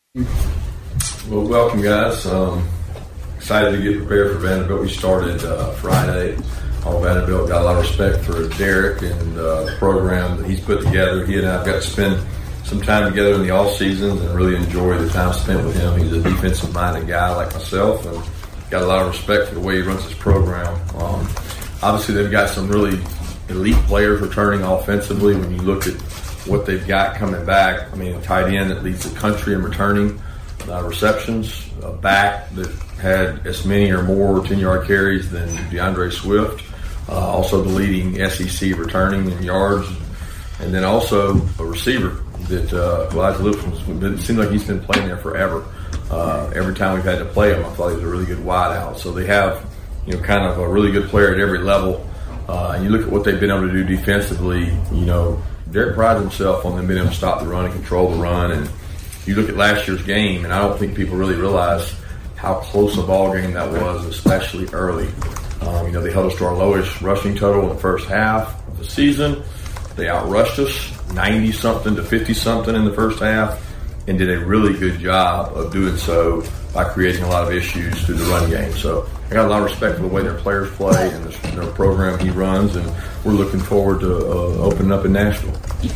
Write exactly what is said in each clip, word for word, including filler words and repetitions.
Well, welcome, guys. Um, excited to get prepared for Vanderbilt. We started uh, Friday on Vanderbilt. Got a lot of respect for Derek and uh, the program that he's put together. He and I have got to spend some time together in the off seasons and really enjoy the time spent with him. He's a defensive-minded guy like myself, and got a lot of respect for the way he runs his program. Um, obviously, they've got some really elite players returning offensively. When you look at what they've got coming back, I mean, a tight end that leads the country in returning uh, receptions, a back that had as many or more ten-yard carries than DeAndre Swift, uh, also the leading S E C returning in yards, and then also a receiver that uh, Elijah Lipscomb, it seems like he's been playing there forever. Uh, every time we've had to play him, I thought he was a really good wideout. So they have, you know, kind of a really good player at every level. Uh, and you look at what they've been able to do defensively, you know, Derek prides himself on them being able to stop the run and control the run. And you look at last year's game, and I don't think people really realize how close a ball game that was, especially early. Um, you know, they held us to our lowest rushing total in the first half of the season. They outrushed us ninety-something to fifty-something in the first half and did a really good job of doing so by creating a lot of issues through the run game. So I got a lot of respect for the way their players play and the, the program he runs, and we're looking forward to uh, opening up in Nashville.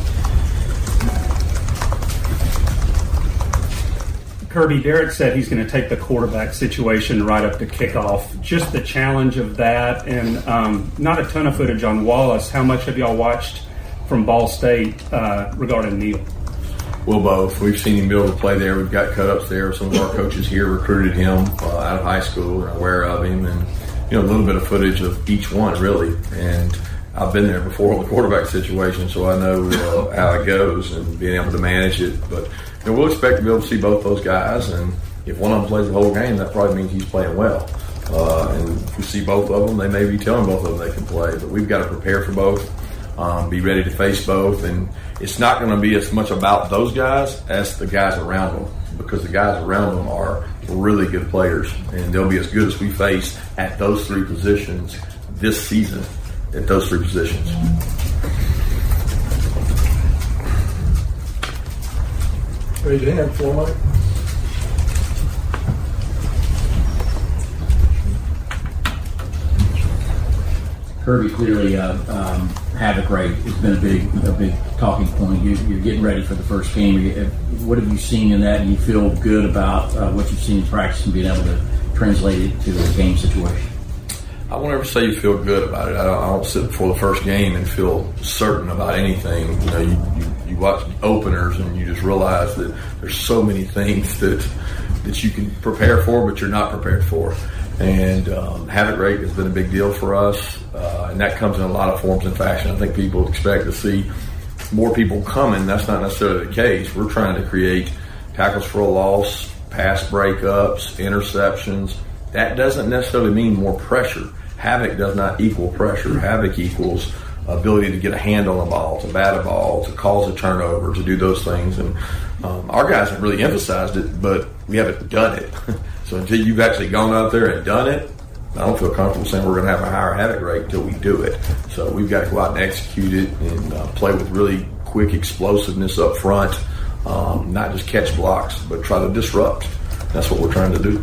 Kirby, Derek said he's going to take the quarterback situation right up to kickoff. Just the challenge of that, and um, not a ton of footage on Wallace. How much have y'all watched from Ball State uh, regarding Neal? Well, both. We've seen him be able to play there. We've got cut-ups there. Some of our coaches here recruited him uh, out of high school and are aware of him. And, you know, a little bit of footage of each one, really. And I've been there before on the quarterback situation, so I know uh, how it goes and being able to manage it. But, you know, we'll expect to be able to see both those guys. And if one of them plays the whole game, that probably means he's playing well. Uh, and if we see both of them, they may be telling both of them they can play. But we've got to prepare for both, um, be ready to face both. And it's not going to be as much about those guys as the guys around them, because the guys around them are really good players, and they'll be as good as we face at those three positions this season, at those three positions. Raise your hand, floor mic. Kirby, clearly, uh, um, havoc rate has been a big, a big talking point. You, you're getting ready for the first game. You, what have you seen in that? And you feel good about uh, what you've seen in practice and being able to translate it to a game situation? I won't ever say you feel good about it. I don't, I don't sit before the first game and feel certain about anything. You know, you, you, you watch openers and you just realize that there's so many things that that you can prepare for, but you're not prepared for. And um, havoc rate has been a big deal for us, uh, and that comes in a lot of forms and fashion. I think people expect to see more people coming. That's not necessarily the case. We're trying to create tackles for a loss, pass breakups, interceptions. That doesn't necessarily mean more pressure. Havoc does not equal pressure. Havoc equals ability to get a hand on the ball, to bat a ball, to cause a turnover, to do those things. And um, our guys have really emphasized it, but we haven't done it. So until you've actually gone out there and done it, I don't feel comfortable saying we're going to have a higher havoc rate until we do it. So we've got to go out and execute it and uh, play with really quick explosiveness up front, um, not just catch blocks, but try to disrupt. That's what we're trying to do.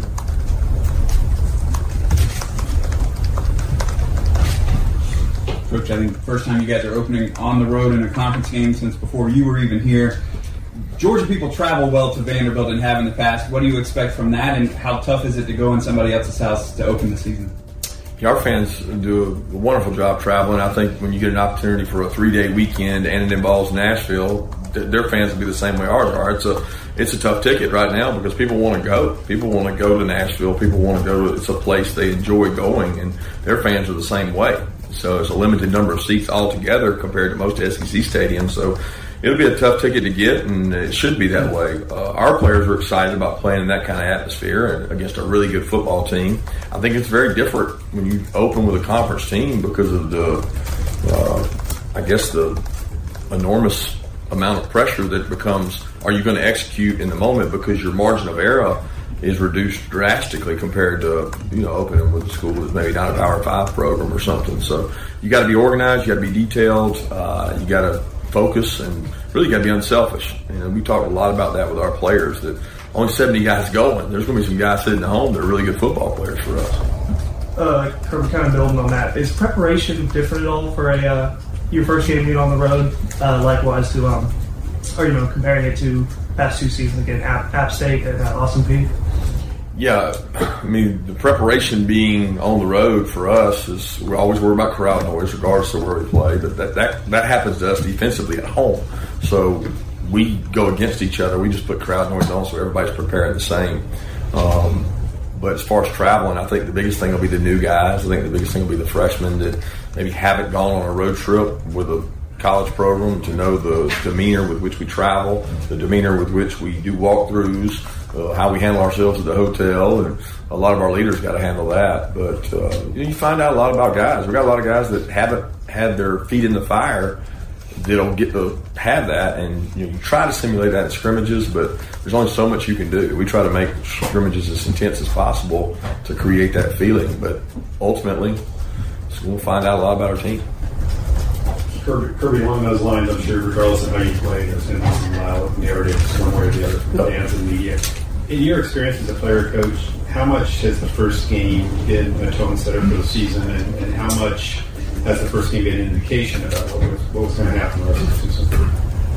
Coach, I think the first time you guys are opening on the road in a conference game since before you were even here. Georgia people travel well to Vanderbilt and have in the past. What do you expect from that, and how tough is it to go in somebody else's house to open the season? Yeah, our fans do a wonderful job traveling. I think when you get an opportunity for a three-day weekend and it involves Nashville, their fans will be the same way ours are. It's a it's a tough ticket right now because people want to go. People want to go to Nashville. People want to go to. It's a place they enjoy going, and their fans are the same way. So it's a limited number of seats altogether compared to most S E C stadiums. So it'll be a tough ticket to get, and it should be that way. Uh, our players are excited about playing in that kind of atmosphere against a really good football team. I think it's very different when you open with a conference team because of the, uh, I guess, the enormous amount of pressure that becomes, are you going to execute in the moment, because your margin of error is reduced drastically compared to, you know, opening with a school that's maybe not a Power Five program or something. So you got to be organized, you got to be detailed, uh, you got to focus and really got to be unselfish. You know, we talked a lot about that with our players, that only seventy guys going. There's going to be some guys sitting at home that are really good football players for us. Uh, kind of building on that, is preparation different at all for a uh, your first game being on the road? Uh, likewise to, um, or you know, comparing it to past two seasons again, App, App State and uh, Austin Peay. Yeah, I mean, the preparation being on the road for us is we're always worried about crowd noise, regardless of where we play. But that, that, that happens to us defensively at home. So we go against each other. We just put crowd noise on so everybody's preparing the same. Um, but as far as traveling, I think the biggest thing will be the new guys. I think the biggest thing will be the freshmen that maybe haven't gone on a road trip with a college program, to know the demeanor with which we travel, the demeanor with which we do walkthroughs, uh, how we handle ourselves at the hotel, and a lot of our leaders got to handle that. But uh, you know, you find out a lot about guys. We got a lot of guys that haven't had their feet in the fire that'll get to have that, and you know, you try to simulate that in scrimmages, but there's only so much you can do. We try to make scrimmages as intense as possible to create that feeling, but ultimately, we'll find out a lot about our team. Kirby, Kirby, along those lines, I'm sure regardless of how you play, there's going to be some loud narratives one way or the other from fans and media. In your experience as a player coach, how much has the first game been a tone setter for the season, and, and how much has the first game been an indication about what was, what was going to happen the rest of the season?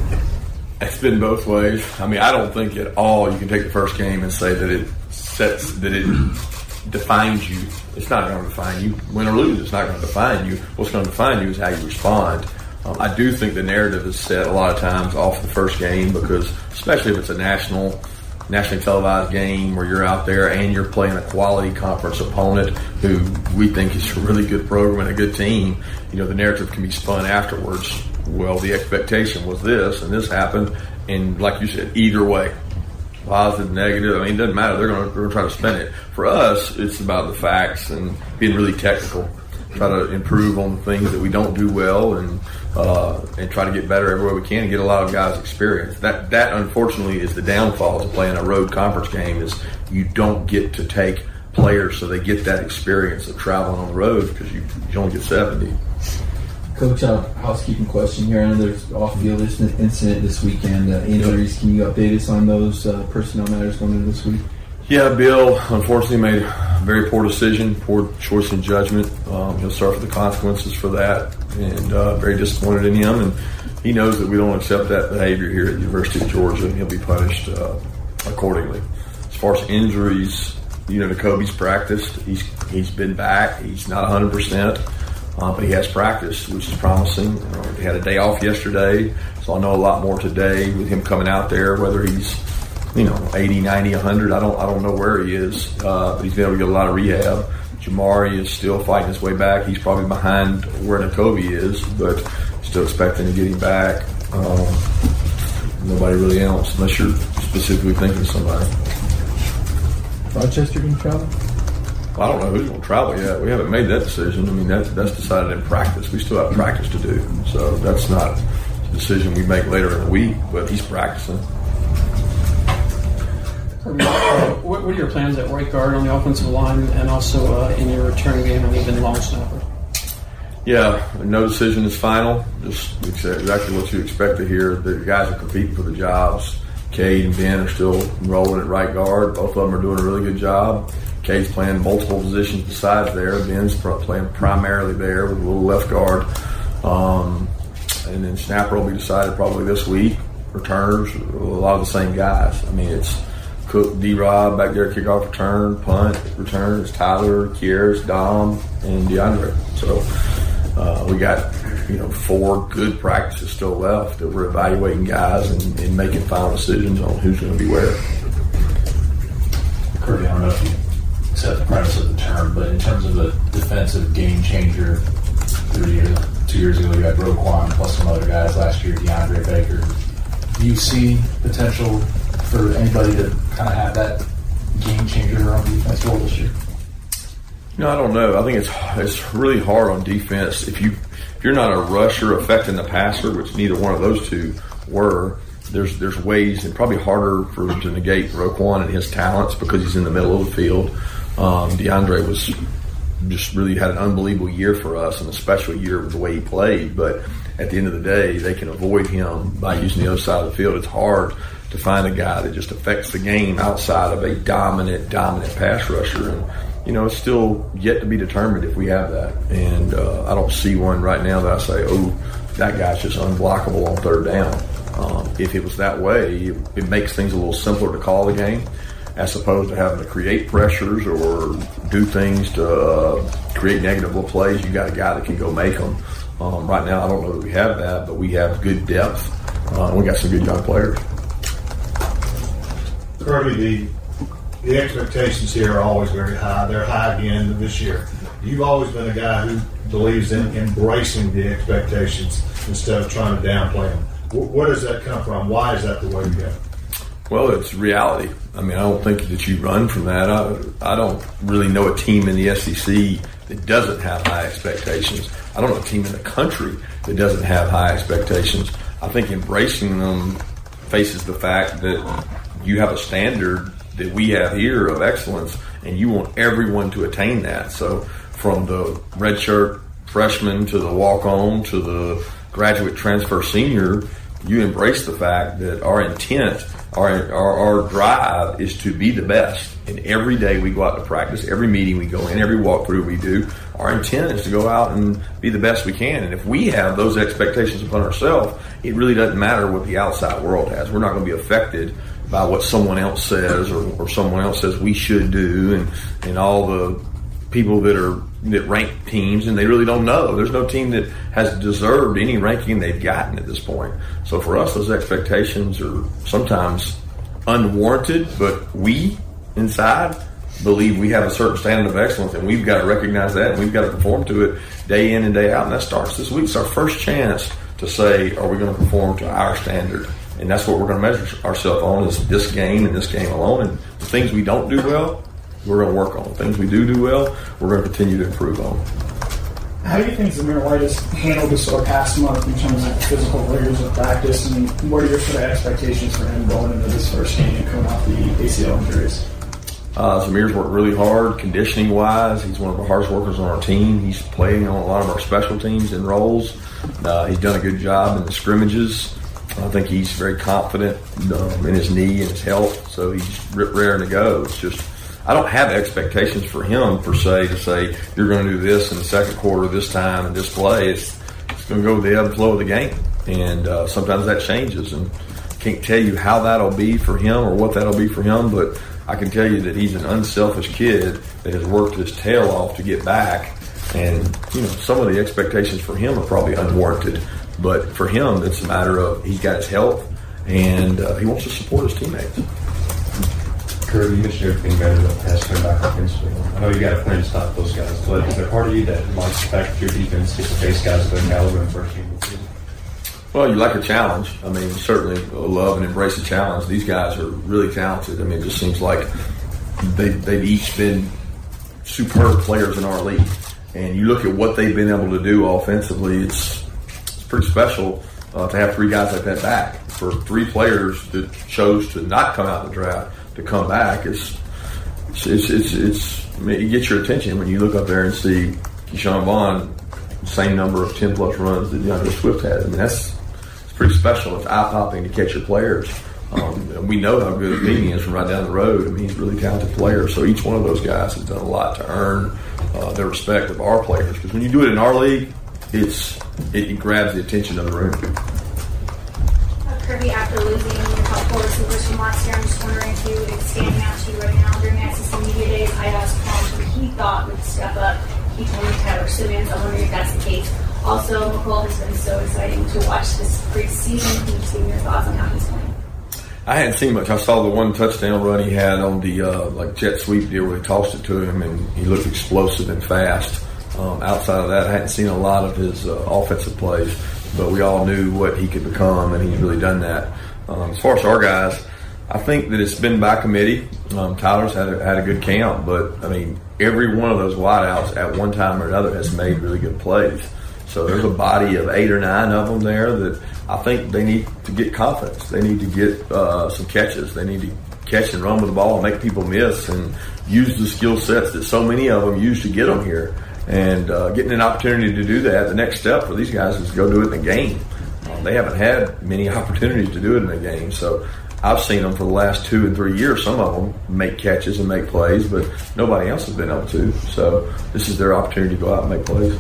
It's been both ways. I mean, I don't think at all you can take the first game and say that it sets, that it defines you. It's not going to define you. Win or lose, it's not going to define you. What's going to define you is how you respond. Um, I do think the narrative is set a lot of times off the first game, because especially if it's a national, nationally televised game where you're out there and you're playing a quality conference opponent who we think is a really good program and a good team, you know, the narrative can be spun afterwards. Well, the expectation was this, and this happened, and like you said, either way, positive, negative, I mean, it doesn't matter. They're going to, they're going to try to spin it. For us, it's about the facts and being really technical. Try to improve on the things that we don't do well, and uh, and try to get better everywhere we can and get a lot of guys experience. That, that unfortunately, is the downfall to playing a road conference game, is you don't get to take players so they get that experience of traveling on the road, because you, you only get seventy. Coach, a housekeeping question here. I know there's off-field incident this weekend. Uh, injuries, can you update us on those uh, personnel matters going into this week? Yeah, Bill unfortunately made a very poor decision, poor choice in judgment. Um, he'll suffer the consequences for that, and uh, very disappointed in him. And he knows that we don't accept that behavior here at the University of Georgia, and he'll be punished uh, accordingly. As far as injuries, you know, Nakobe's practiced. He's he's been back. He's not one hundred percent. Uh, but he has practiced, which is promising. Uh, he had a day off yesterday, so I'll know a lot more today with him coming out there, whether he's, you know, eighty, ninety, one hundred. I don't I don't know where he is, uh, but he's been able to get a lot of rehab. Jamari is still fighting his way back. He's probably behind where Nakobe is, but still expecting to get him back. Um, nobody really else, unless you're specifically thinking of somebody. Rochester going to travel? I don't know who's going to travel yet. We haven't made that decision. I mean, that's, that's decided in practice. We still have practice to do. So that's not a decision we make later in the week, but he's practicing. Uh, what, what are your plans at right guard on the offensive line, and also uh, in your return game and even long snapper? Yeah, no decision is final. Just exactly what you expect to hear. The guys are competing for the jobs. Cade and Ben are still rolling at right guard. Both of them are doing a really good job. Cade's playing multiple positions besides there. Ben's playing primarily there with a little left guard. Um, and then snapper will be decided probably this week. Returners, a lot of the same guys. I mean, it's Cook, D-Rob back there, kickoff return, punt, return. It's Tyler, Kieras, Dom, and DeAndre. So uh, we got, you know, four good practices still left that we're evaluating guys and, and making final decisions on who's going to be where. Kirby, I don't know if you accept the premise of the term, but in terms of a defensive game changer, three years, two years ago you had Roquan plus some other guys. Last year, DeAndre Baker. Do you see potential for anybody to kind of have that game changer on defense role this year? No, I don't know. I think it's it's really hard on defense if you if you're not a rusher affecting the passer, which neither one of those two were. There's there's ways, and probably harder for them to negate Roquan and his talents because he's in the middle of the field. Um, DeAndre was just really had an unbelievable year for us and a special year with the way he played. But at the end of the day, they can avoid him by using the other side of the field. It's hard to find a guy that just affects the game outside of a dominant, dominant pass rusher. And, you know, it's still yet to be determined if we have that. And uh, I don't see one right now that I say, oh, that guy's just unblockable on third down. Um, if it was that way, it, it makes things a little simpler to call the game, as opposed to having to create pressures or do things to uh, create negative plays. You got a guy that can go make them. Um, right now, I don't know that we have that, but we have good depth. Uh, and we got some good young players. Kirby, the the expectations here are always very high. They're high again this year. You've always been a guy who believes in embracing the expectations instead of trying to downplay them. Where does that come from? Why is that the way to go? Well, it's reality. I mean, I don't think that you run from that. I, I don't really know a team in the S E C that doesn't have high expectations. I don't know a team in the country that doesn't have high expectations. I think embracing them faces the fact that you have a standard that we have here of excellence, and you want everyone to attain that. So from the redshirt freshman to the walk-on to the graduate transfer senior, you embrace the fact that our intent, our, our our drive is to be the best. And every day we go out to practice, every meeting we go in, every walkthrough we do, our intent is to go out and be the best we can. And if we have those expectations upon ourselves, it really doesn't matter what the outside world has. We're not going to be affected by what someone else says or, or someone else says we should do, and, and all the people that are that rank teams, and they really don't know. There's no team that has deserved any ranking they've gotten at this point. So for us, those expectations are sometimes unwarranted, but we inside believe we have a certain standard of excellence, and we've got to recognize that, and we've got to perform to it day in and day out. And that starts this week. It's our first chance to say, are we going to perform to our standard? And that's what we're going to measure ourselves on, is this game and this game alone. And the things we don't do well, we're going to work on. The things we do do well, we're going to continue to improve on. How do you think Zamir White has handled this sort of past month in terms of physical rigors of practice, and what are your sort of expectations for him going into this first game and coming off the A C L injuries? Uh, Zamir's worked really hard conditioning-wise. He's one of the hardest workers on our team. He's playing on a lot of our special teams and roles. Uh, he's done a good job in the scrimmages. I think he's very confident um, in his knee and his health, so he's raring to go. It's just, I don't have expectations for him, per se, to say, you're going to do this in the second quarter this time and this play. It's, it's going to go with the ebb and flow of the game. And uh, sometimes that changes. And I can't tell you how that'll be for him or what that'll be for him, but I can tell you that he's an unselfish kid that has worked his tail off to get back. And, you know, some of the expectations for him are probably unwarranted. But for him, it's a matter of he's got his health, and uh, he wants to support his teammates. Kirby, you mentioned everything better than pass come back offensively. I know you got a plan to stop those guys, but is there part of you that likes the fact that your defense gets to face guys that are caliber in first game of the season? Well, you like a challenge. I mean, certainly love and embrace a challenge. These guys are really talented. I mean, it just seems like they, they've each been superb players in our league. And you look at what they've been able to do offensively, it's, it's pretty special uh, to have three guys like that back. For three players that chose to not come out in the draft to come back, it's, it's, it's, it's, it's I mean, it gets your attention when you look up there and see Keyshawn Vaughn, same number of ten plus runs that DeAndre Swift had. I mean, that's it's pretty special. It's eye-popping to catch your players. Um, we know how good Meany is from right down the road. I mean, he's a really talented player. So each one of those guys has done a lot to earn uh, the respect of our players. Because when you do it in our league, it's it, it grabs the attention of the room. Uh, Kirby, after losing your top four receivers from last year, I'm just wondering if you it's standing out to you right now during the S E C Media Days. I asked Tom who he thought would step up. He told me Tyler Simmons. I'm wondering if that's the case. Also, McCall has been so exciting to watch this preseason. Can you see your thoughts on how he's playing? I hadn't seen much. I saw the one touchdown run he had on the uh, like jet sweep deal where he tossed it to him, and he looked explosive and fast. Um, outside of that, I hadn't seen a lot of his uh, offensive plays, but we all knew what he could become, and he's really done that. Um, as far as our guys, I think that it's been by committee. Um, Tyler's had a, had a good camp, but I mean, every one of those wideouts at one time or another has made really good plays. So there's a body of eight or nine of them there that I think they need to get confidence. They need to get uh, some catches. They need to catch and run with the ball and make people miss and use the skill sets that so many of them use to get them here. And uh, getting an opportunity to do that, the next step for these guys is to go do it in the game. Um, they haven't had many opportunities to do it in the game. So I've seen them for the last two and three years. Some of them make catches and make plays, but nobody else has been able to. So this is their opportunity to go out and make plays.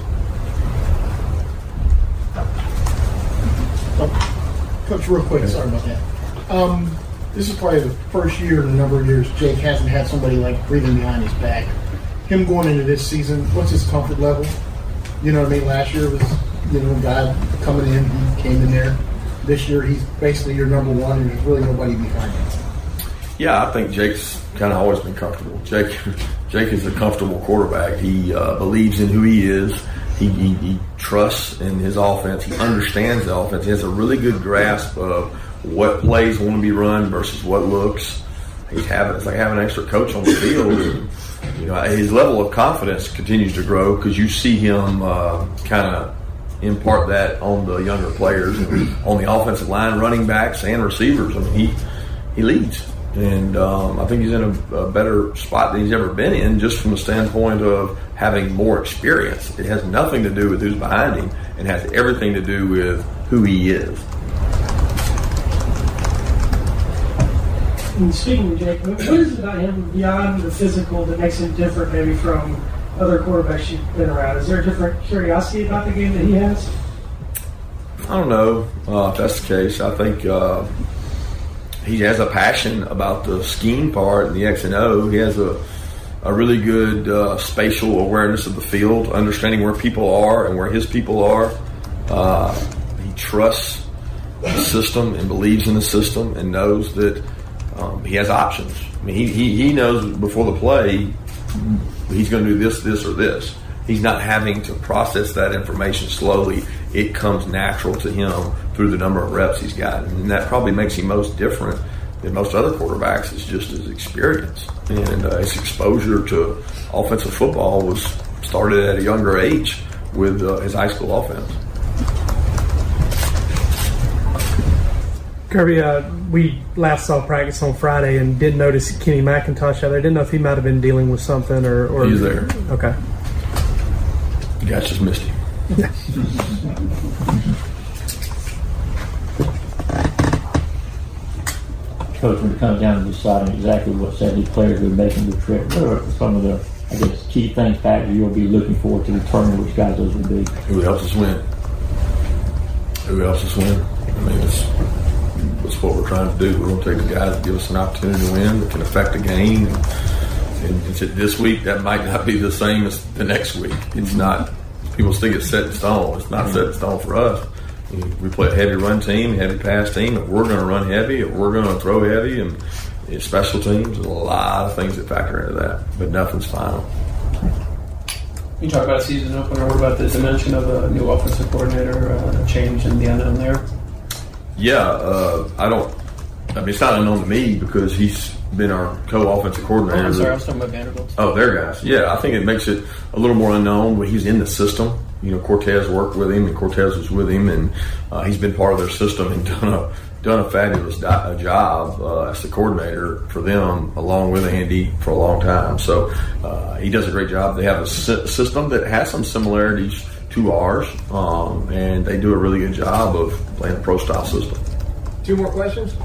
Coach, real quick, sorry about that. Um, this is probably the first year in a number of years Jake hasn't had somebody like breathing behind his back. Him going into this season, what's his comfort level? You know what I mean? Last year was, you know, a guy coming in, he came in there. This year he's basically your number one and there's really nobody behind him. Yeah, I think Jake's kind of always been comfortable. Jake Jake is a comfortable quarterback. He uh, believes in who he is. He, he, he trusts in his offense. He understands the offense. He has a really good grasp of what plays want to be run versus what looks. He's having, it's like having an extra coach on the field. And, you know, his level of confidence continues to grow because you see him uh, kind of impart that on the younger players, and on the offensive line, running backs and receivers. I mean, he he leads, and um, I think he's in a, a better spot than he's ever been in, just from the standpoint of having more experience. It has nothing to do with who's behind him, and has everything to do with who he is. And speaking of Jake, what is it about him beyond the physical that makes him different maybe from other quarterbacks you've been around? Is there a different curiosity about the game that he has? I don't know uh, if that's the case. I think uh, he has a passion about the scheme part and the X and O. He has a, a really good uh, spatial awareness of the field, understanding where people are and where his people are. Uh, he trusts the system and believes in the system and knows that um, he has options. I mean, he, he, he knows before the play he's going to do this, this, or this. He's not having to process that information slowly. It comes natural to him through the number of reps he's gotten. And that probably makes him most different than most other quarterbacks, is just his experience. And uh, his exposure to offensive football was started at a younger age with uh, his high school offense. Kirby, uh, we last saw practice on Friday and did notice Kenny McIntosh out there. Didn't know if he might have been dealing with something or. or He's there. Okay. You guys just missed him. Coach, when it comes down to deciding exactly what Saturday players are making the trip, what are some of the, I guess, key things, factors you'll be looking for to determine which guys those will be? Who helps us win? Who helps us win? I mean, it's. That's what we're trying to do. We're going to take the guys that give us an opportunity to win, that can affect the game. And, and it's this week, that might not be the same as the next week. It's not. People think it's set in stone. It's not set in stone for us. We play a heavy run team, heavy pass team. If we're going to run heavy, if we're going to throw heavy, and it's special teams, there's a lot of things that factor into that. But nothing's final. You talk about a season opener. What about the dimension of a new offensive coordinator, uh, change in the unknown there? Yeah, uh, I don't. I mean, it's not unknown to me because he's been our co-offensive coordinator. Oh, I'm sorry, I was talking about Vanderbilt. Oh, their guys. Yeah, I think it makes it a little more unknown when he's in the system. You know, Cortez worked with him, and Cortez was with him, and uh, he's been part of their system and done a done a fabulous di- job uh, as the coordinator for them, along with Andy, for a long time. So uh, he does a great job. They have a si- system that has some similarities to ours, um, and they do a really good job of playing a pro-style system. Two more questions?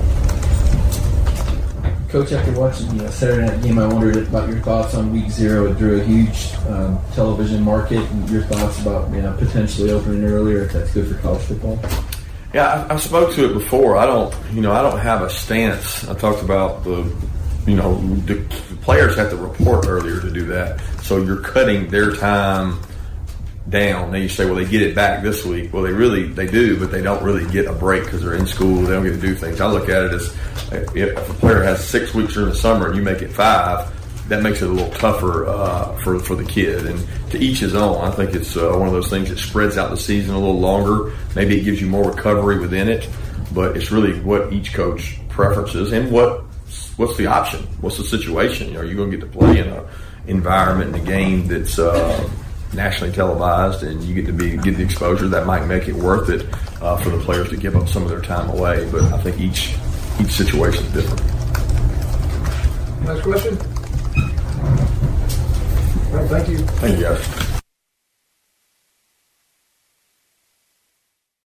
Coach, after watching the uh, Saturday night game, I wondered about your thoughts on week zero. It drew a huge um, television market, and your thoughts about you know, potentially opening earlier, if that's good for college football. Yeah, I, I spoke to it before. I don't, you know, I don't have a stance. I talked about the, you know, the, the players have to report earlier to do that, so you're cutting their time down. Now you say, well, they get it back this week. Well, they really, they do, but they don't really get a break because they're in school. They don't get to do things. I look at it as if a player has six weeks during the summer and you make it five, that makes it a little tougher uh, for for the kid. And to each his own. I think it's uh, one of those things that spreads out the season a little longer. Maybe it gives you more recovery within it, but it's really what each coach preferences and what what's the option, what's the situation. Are you going to get to play in an environment in a game that's uh, nationally televised, and you get to be get the exposure that might make it worth it uh, for the players to give up some of their time away. But I think each each situation is different. Next question? All right, thank you. Thank you, guys.